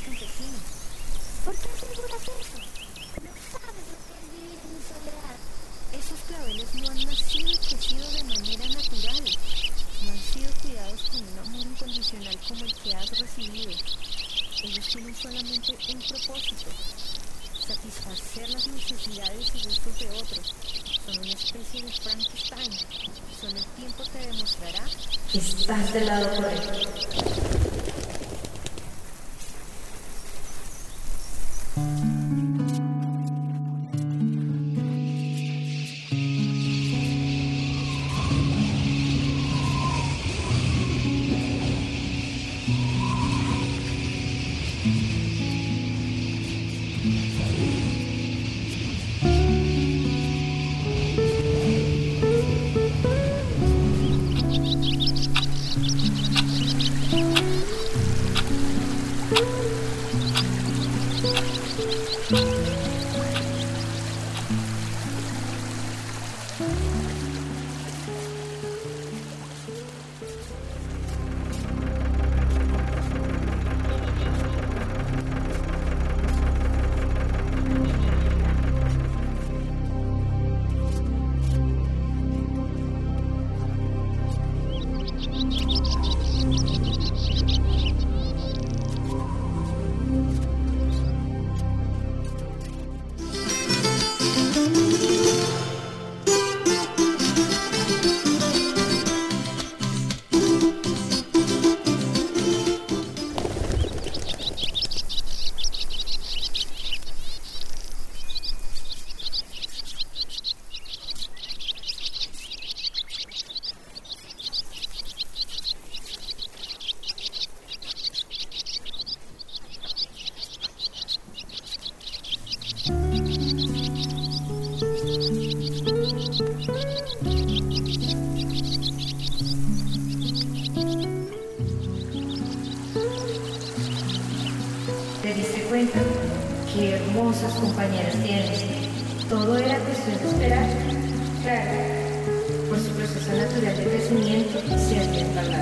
campesinos. ¿Por qué aseguras eso? No sabes lo que es vivir en soledad. Esos claveles no han nacido y crecido de manera natural. No han sido cuidados con un amor incondicional como el que has recibido. Ellos tienen solamente un propósito: satisfacer las necesidades y gustos de otros. Son una especie de Frankenstein. Solo el tiempo te demostrará que estás del lado correcto. ¿Te diste cuenta? Qué hermosas compañeras tienes. Todo era cuestión de esperar. Claro, por su proceso natural de crecimiento se había tardado.